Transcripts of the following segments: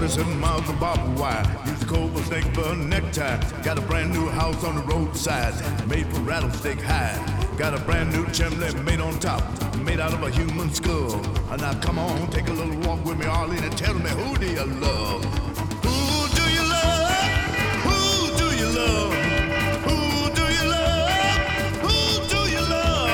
27 miles of barbed wire. Use a cobra snake for a necktie. Got a brand new house on the roadside, made for rattlesnake hide. Got a brand new chimney made on top, made out of a human skull. Now come on, take a little walk with me, Arlene, and tell me, who do you love? Who do you love? Who do you love? Who do you love? Who do you love?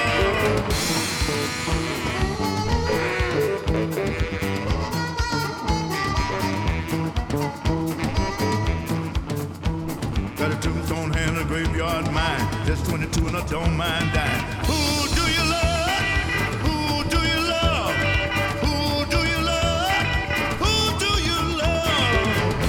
Got a tombstone hand, a graveyard mine. Just 22 and I don't mind dying. Who do you love? Who do you love? Who do you love? Who do you love?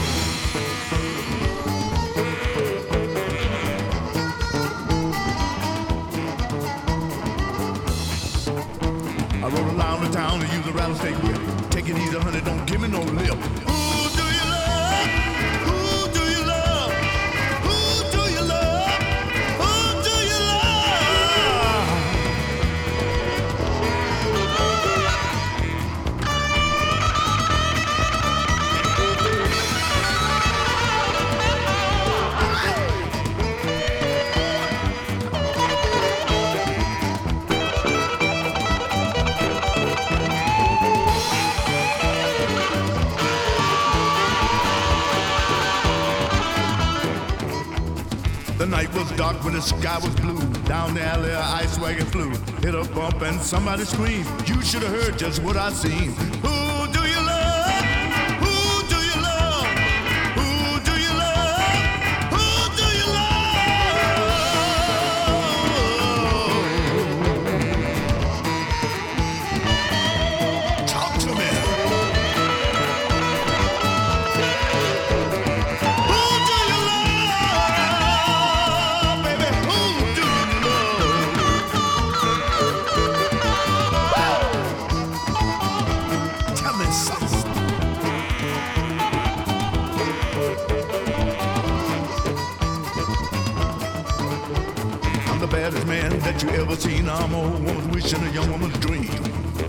I rode around the town to use a rattlesnake whip. Take it easy, honey, don't give me no lip. Who do you love? Who do you love? Who do you love? Who do you love? The night was dark when the sky was blue. Down the alley, a ice wagon flew. Hit a bump and somebody screamed. You should have heard just what I seen. Who do you love? Who do you love? Who do you love? Who do you love? Talk to me. Who do you love, baby? Who do you love? Tell me something. I'm the baddest man that you ever seen. I'm a old woman's wish and a young woman's dream.